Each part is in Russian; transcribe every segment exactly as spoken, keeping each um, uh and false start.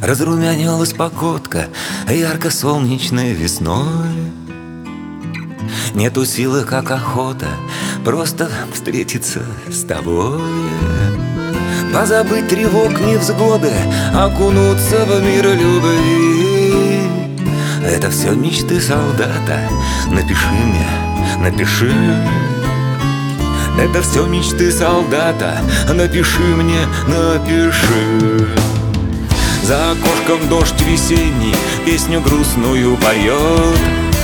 Разрумянилась погодка ярко-солнечной весной. Нету силы, как охота, просто встретиться с тобой. Позабыть тревог, невзгоды, окунуться в мир любви. Это все мечты солдата, напиши мне, напиши. Это все мечты солдата, напиши мне, напиши. За окошком дождь весенний песню грустную поет,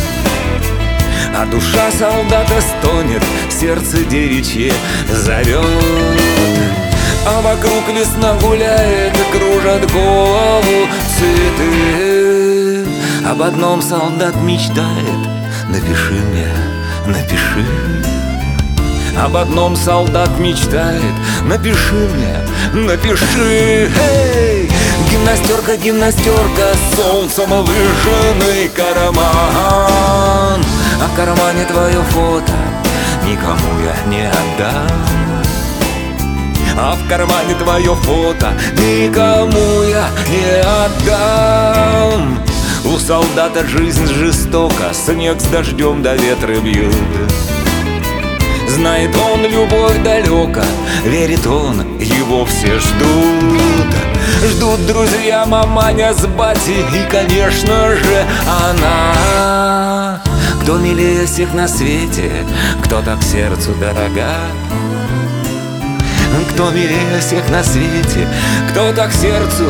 а душа солдата стонет, сердце девичье зовет. А вокруг весна гуляет и кружат голову цветы. Об одном солдат мечтает, напиши мне, напиши. Об одном солдат мечтает, напиши мне, напиши. Эй! Гимнастерка, гимнастерка, солнцем выжженный карман. А в кармане твое фото никому я не отдам. А в кармане твое фото никому я не отдам. У солдата жизнь жестока, снег с дождем до ветра бьют. Знает он любовь далека, верит он, его все ждут. Ждут друзья, маманя с батей и, конечно же, она. Кто милее всех на свете, кто так сердцу дорога. Кто милее всех на свете, кто так сердцу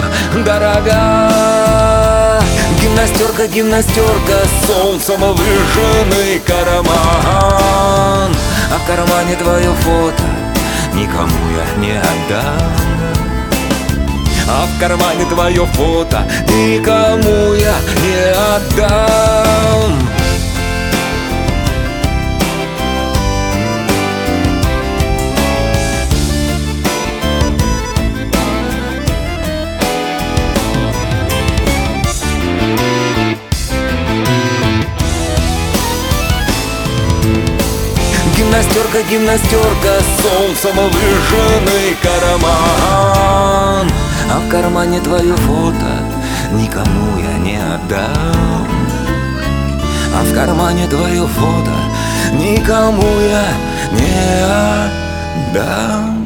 дорога. Гимнастерка, гимнастерка, солнцем выжженный карман. А в кармане твое фото никому я не отдам. А в кармане твое фото никому я не отдам. Гимнастерка, гимнастерка, солнцем выжженный карман. А в кармане твое фото никому я не отдам. А в кармане твое фото никому я не отдам.